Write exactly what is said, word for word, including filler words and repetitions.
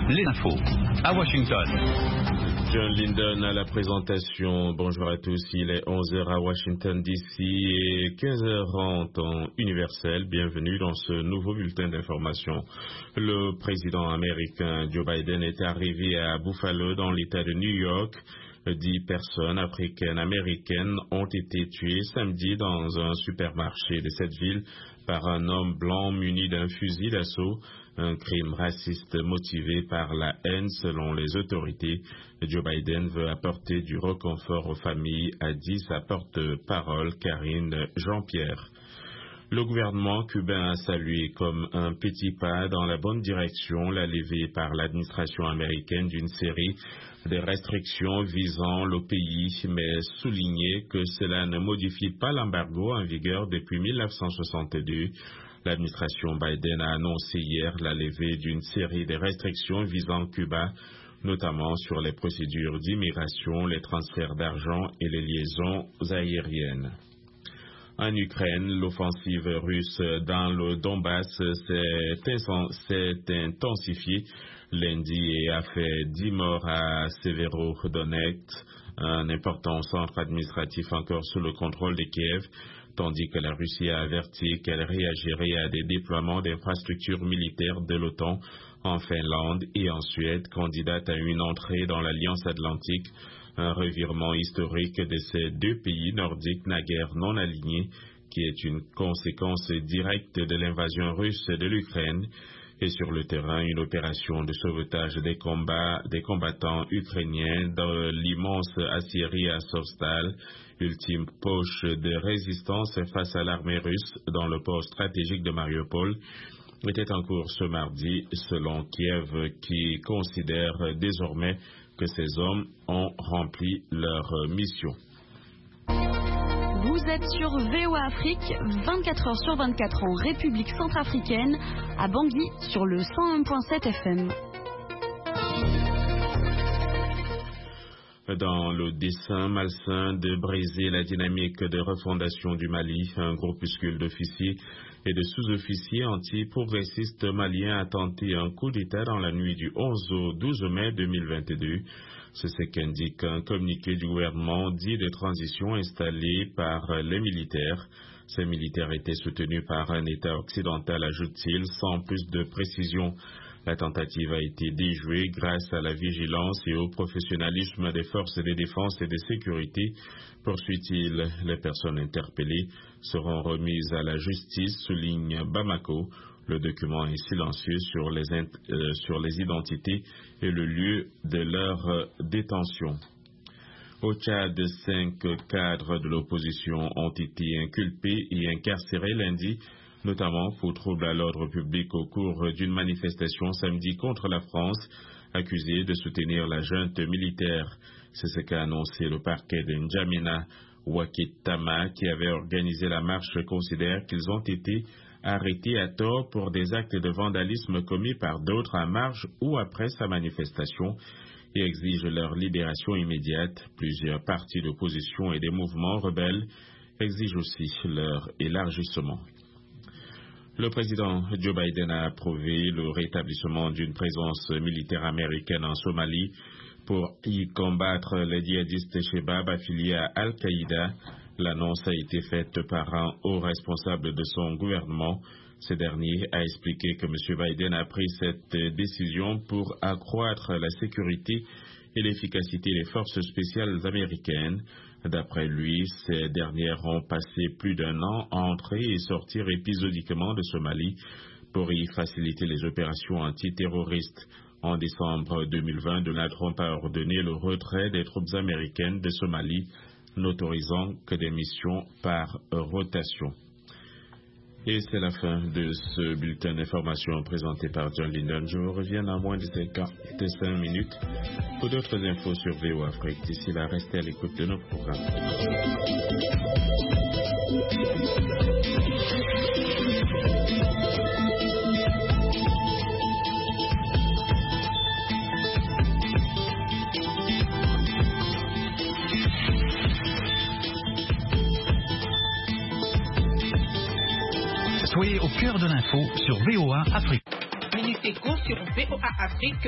les infos à Washington. John Linden à la présentation. Bonjour à tous, il est onze heures à Washington D C et quinze heures en temps universel. Bienvenue dans ce nouveau bulletin d'information. Le président américain Joe Biden est arrivé à Buffalo dans l'État de New York. Dix personnes africaines-américaines ont été tuées samedi dans un supermarché de cette ville par un homme blanc muni d'un fusil d'assaut, un crime raciste motivé par la haine selon les autorités. Joe Biden veut apporter du réconfort aux familles, a dit sa porte-parole Karine Jean-Pierre. Le gouvernement cubain a salué comme un petit pas dans la bonne direction la levée par l'administration américaine d'une série de restrictions visant le pays, mais souligné que cela ne modifie pas l'embargo en vigueur depuis mille neuf cent soixante-deux. L'administration Biden a annoncé hier la levée d'une série de restrictions visant Cuba, notamment sur les procédures d'immigration, les transferts d'argent et les liaisons aériennes. En Ukraine, l'offensive russe dans le Donbass s'est intensifiée lundi et a fait dix morts à Severodonetsk, un important centre administratif encore sous le contrôle de Kiev, tandis que la Russie a averti qu'elle réagirait à des déploiements d'infrastructures militaires de l'OTAN en Finlande et en Suède, candidates à une entrée dans l'Alliance Atlantique. Un revirement historique de ces deux pays nordiques naguère non alignés, qui est une conséquence directe de l'invasion russe de l'Ukraine. Et sur le terrain, une opération de sauvetage des combats, des combattants ukrainiens dans l'immense aciérie Azovstal, ultime poche de résistance face à l'armée russe dans le port stratégique de Mariupol, était en cours ce mardi, selon Kiev, qui considère désormais que ces hommes ont rempli leur mission. Vous êtes sur V O A Afrique, vingt-quatre heures sur vingt-quatre en République centrafricaine, à Bangui sur le cent un virgule sept F M. Dans le dessein malsain de briser la dynamique de refondation du Mali, un groupuscule d'officiers et de sous-officiers anti-progressistes maliens a tenté un coup d'État dans la nuit du onze au douze mai deux mille vingt-deux. C'est ce qu'indique un communiqué du gouvernement dit de transition installé par les militaires. Ces militaires étaient soutenus par un État occidental, ajoute-t-il, sans plus de précision. La tentative a été déjouée grâce à la vigilance et au professionnalisme des forces de défense et de sécurité. Poursuit-il, les personnes interpellées seront remises à la justice, souligne Bamako. Le document est silencieux sur les, euh, sur les identités et le lieu de leur euh, détention. Au Tchad, cinq cadres de l'opposition ont été inculpés et incarcérés lundi, notamment pour trouble à l'ordre public au cours d'une manifestation samedi contre la France, accusés de soutenir la junte militaire. C'est ce qu'a annoncé le parquet de N'Djamena. Wakitama, qui avait organisé la marche, considère qu'ils ont été arrêtés à tort pour des actes de vandalisme commis par d'autres à marge ou après sa manifestation et exige leur libération immédiate. Plusieurs partis d'opposition et des mouvements rebelles exigent aussi leur élargissement. Le président Joe Biden a approuvé le rétablissement d'une présence militaire américaine en Somalie pour y combattre les djihadistes Shebab affiliés à Al-Qaïda. L'annonce a été faite par un haut responsable de son gouvernement. Ce dernier a expliqué que M. Biden a pris cette décision pour accroître la sécurité et l'efficacité des forces spéciales américaines. D'après lui, ces dernières ont passé plus d'un an à entrer et sortir épisodiquement de Somalie pour y faciliter les opérations antiterroristes. En décembre deux mille vingt, Donald Trump a ordonné le retrait des troupes américaines de Somalie, n'autorisant que des missions par rotation. Et c'est la fin de ce bulletin d'information présenté par John Linden. Je vous reviens dans moins de cinq minutes pour d'autres infos sur V O A Afrique. D'ici là, restez à l'écoute de nos programmes. Soyez au cœur de l'info sur V O A Afrique. Minute Éco sur V O A Afrique.